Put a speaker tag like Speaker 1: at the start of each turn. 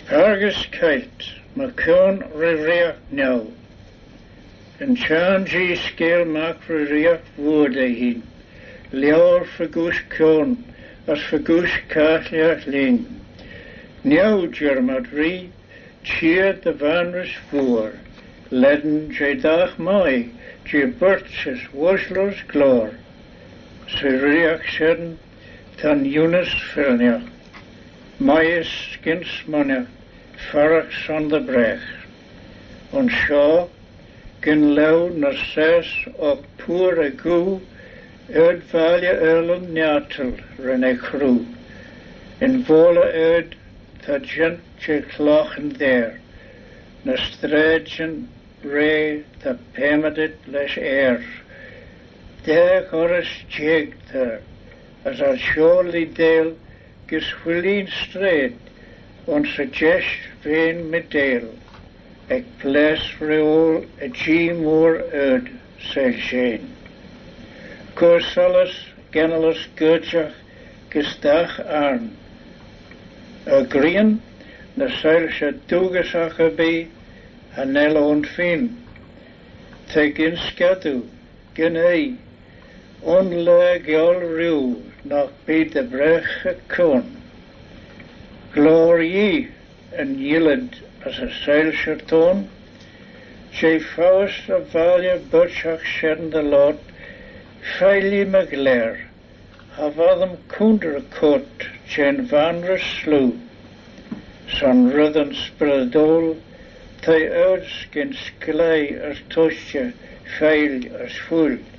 Speaker 1: Argus kite, Macon Riria now. And Chan G scale Mac Riria wood hin. Leor Fagus Con, as Fagus Kathia Ling. Now Germad Ri, cheer the Vanrus Voer. Ledden Jedach Mai, Je Birches Woslers Glor. Syriach Sheden, Tan Eunice Filnia. Maius Skinsmania, Farach on the Brech. On Shaw, Gin Low Narces of Poor Agu, Erd Valia Erlen Nyatel, Rene Crew. In Vola Erd, the gent Clochen there. Nastradgen Ray, the Pemedit Les Air. There Horace Jig there, as our surely Dale. Gis Willeen Strait, on suggest Vein Medale, ec place reol a G more erd, said Shane. Corsalis Genelus Gurjach, Gistach Arn. Agrien, na Sailsha Dugasach be, Hanel on Fin. Take in Scatu, Genei, on leg all rew. Nog be de breche kon. Glorie en yilled as a sailsher toon. She faust a valia butchach sheden de lot. Feili maglair. Havadam kunder kot. Chen vanrus slew. Son rudden spredol. Ty uitskin sklei as tosje. Feil as full.